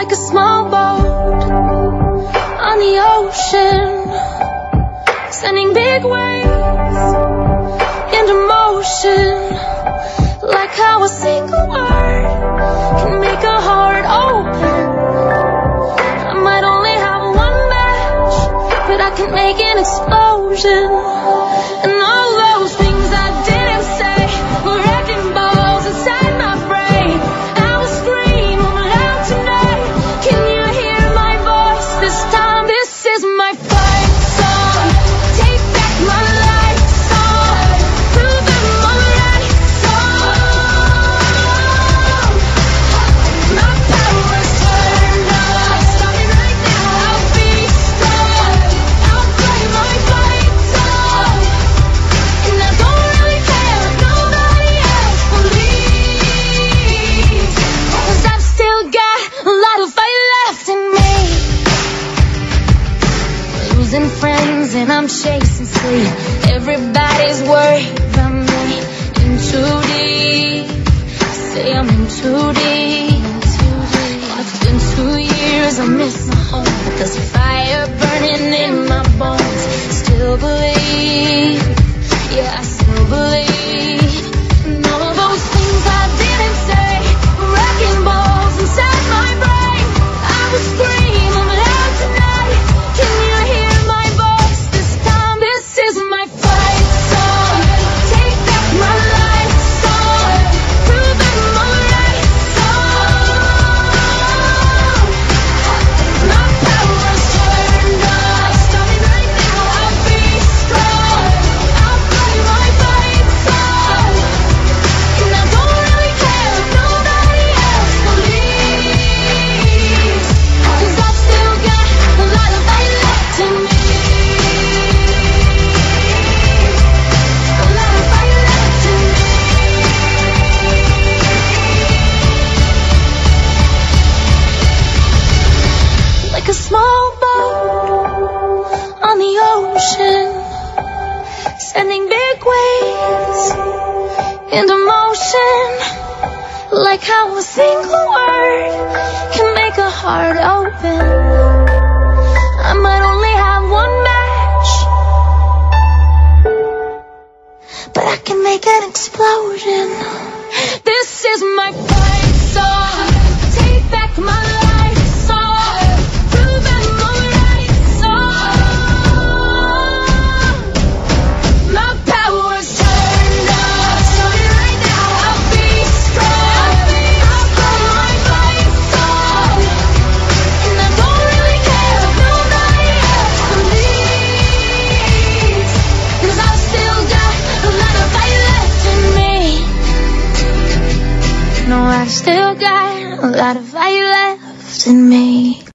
like a small boat on the ocean, sending big waves into motion, like how a single word can make a heart open. I might only have one match, but I can make an explosion. And all those things I didn't say were wrecking balls inside my brain. I will scream loud tonight. Can you hear my voice this time? This is my fight song. Take back my life song. Prove I'm alright song. My power's turned on. Starting right now, I'll be strong. I'll play my fight song. And I don't really care if nobody else believes, 'cause I've still got a lot of fight left in me. Losing friends and I'm chasing sleep. Everybody's worried about me. In too deep, say I'm in too deep. It's been 2 years, I miss my home. There's a fire burning in my bones. Still believe, yeah, I still believe. And all those things I didn't say were wrecking balls inside my brain. I will scream loud tonight. Can you hear my voice this time? This is my fight song. Take back my life song. Prove I'm alright song. My power's turned on. Starting right now, I'll be strong. I'll play my fight song. And I don't really care if nobody else believes, 'cause I've still got a lot of fight left in me. A lot of fight left in me. Like a small boat on the ocean, sending big waves into motion, like how a single word can make a heart open. I might only have one match, but I can make an explosion. This is my fight song. Take back my life song. Prove I'm alright song. My power's turned on. Starting right now, I'll be strong. I'll play my fight song. And I don't really care if nobody else believes, 'cause I've still got a lot of fight left in me. No, I've still got a lot of fight left in me.